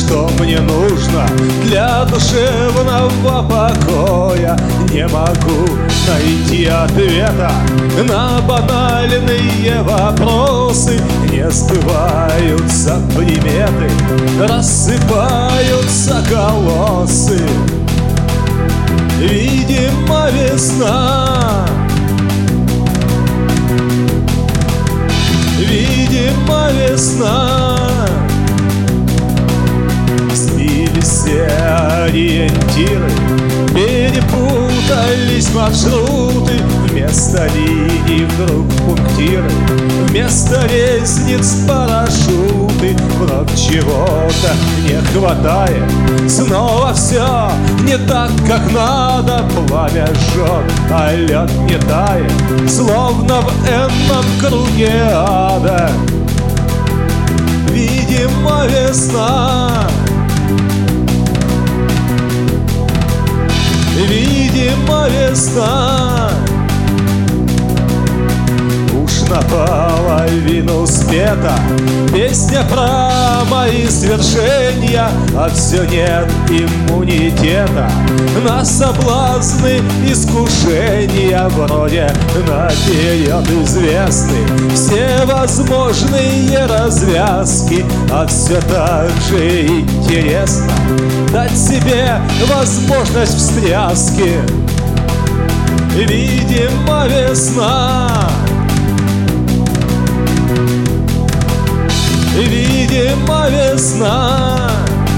что мне нужно для душевного покоя. Не могу найти ответа на банальные вопросы. Не сбываются приметы, рассыпаются колоссы. Видимо, весна, видимо, весна. Сбились все ориентиры, перепутались маршруты. Вместо линий вдруг пунктиры, вместо лестниц парашюты. Вновь чего-то не хватает, снова все не так, как надо. Пламя жжет, а лед не тает, словно в энном круге ада. Видимо, весна, видимо, весна. Уж напала вину спета песня про мои свершения, а все нет иммунитета на соблазны, искушения. Вроде наперед известны все возможные развязки, а все так же интересно дать себе возможность встряски. Видимо, весна, видимо, весна.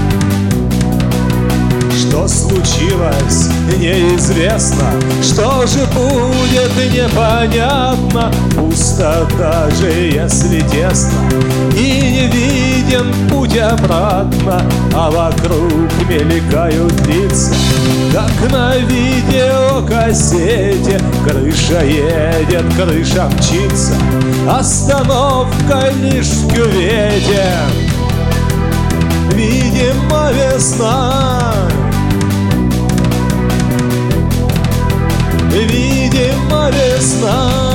Что случилось, неизвестно, что же будет, непонятно. Пусто даже если тесно, и не виден путь обратно. А вокруг мелькают лица, как на видеокассете. Крыша едет, крыша мчится, остановка лишь в кювете. Видимо, весна, видимо, весна.